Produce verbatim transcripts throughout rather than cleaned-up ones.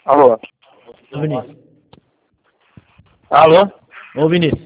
Alô? Ô, Vinícius. Alô? Ô, Vinícius.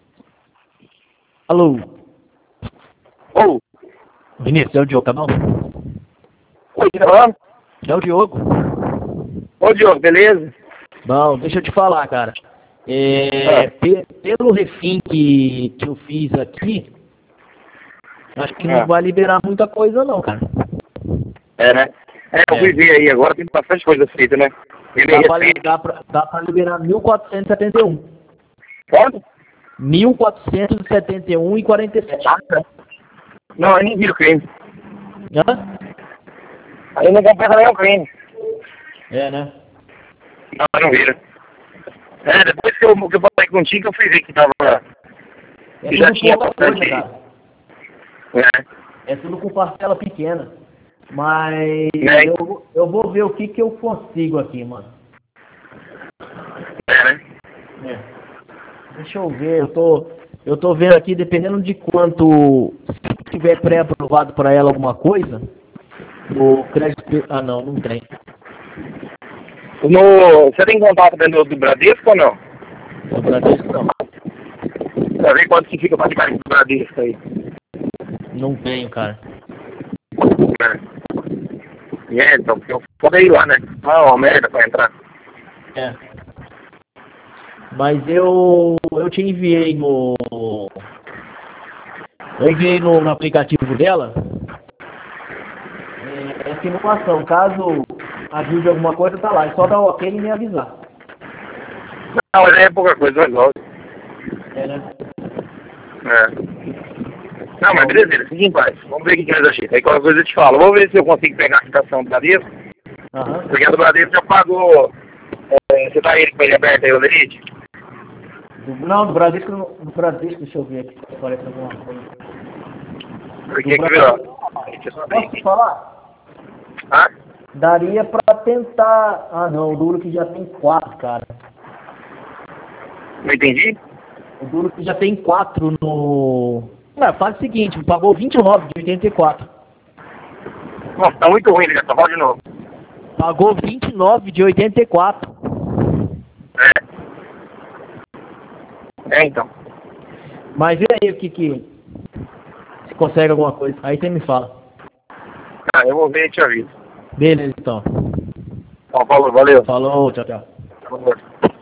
Alô? Ô, Vinícius, é o Diogo, tá bom? oi, tá falando? É o Diogo. Ô, Diogo, beleza? Bom, deixa eu te falar, cara. É, Ah. pe- pelo refim que, que eu fiz aqui, acho que não Ah. vai liberar muita coisa não, cara. É, né? É, eu É. fui ver aí agora, tem bastante coisa feita, né? Ele Dá é pra, li- recente. dá, pra, dá pra liberar mil quatrocentos e setenta e um. Quanto? mil quatrocentos e setenta e um e quarenta e sete. Não, eu nem vi o crime. Hã? Aí não compensa nem o crime. É, né? Não, eu não vira. É, depois que eu, que eu falei contigo, eu fui ver que tava... É Que já tudo tinha pouca bastante... coisa, cara. É. É tudo com parcela pequena. Mas É. eu, eu vou ver o que, que eu consigo aqui, mano. É, né? É. Deixa eu ver, eu tô, eu tô vendo aqui, dependendo de quanto, se tiver pré-aprovado para ela alguma coisa, o crédito... Ah, não, não tem. No, você tem contato dentro do Bradesco ou não? No Bradesco, não. Pra ver quanto que fica pra ficar no Bradesco aí. Não tenho, cara. É, é então, porque eu foda ir lá, né? Ah, uma merda pra entrar. É. Mas eu, eu te enviei no... Eu enviei no, no aplicativo dela é, essa informação. Caso ajude alguma coisa, tá lá. É só dar o ok e me avisar. Não, mas é pouca coisa, mas logo. É, né? É. Não, mas beleza, fique em paz. Vamos ver o que que nós achamos. Aí qualquer coisa eu te falo. Vou ver se eu consigo pegar a quitação do Bradesco. Aham. Porque a do Bradesco já pagou. É, você tá aí com ele aberto aí, o Lerite? Do, não, do Bradesco, no- do Bradesco, deixa eu ver aqui se aparece alguma coisa. Porque Do que virou? A gente só tem Posso te aqui. falar? Ah? Daria pra tentar... Ah, não, o duro que já tem quatro, cara. Não entendi? O duro que já tem quatro no... Não, faz o seguinte, pagou vinte e nove de oitenta e quatro. Nossa, tá muito ruim, ligação. Fala de novo. Pagou vinte e nove de oitenta e quatro. É. É, então. Mas e aí, o que que... Se consegue alguma coisa. Aí você me fala. Ah, eu vou ver e te aviso. Beleza, então. Ó, falou, valeu. Falou, tchau, tchau. Falou.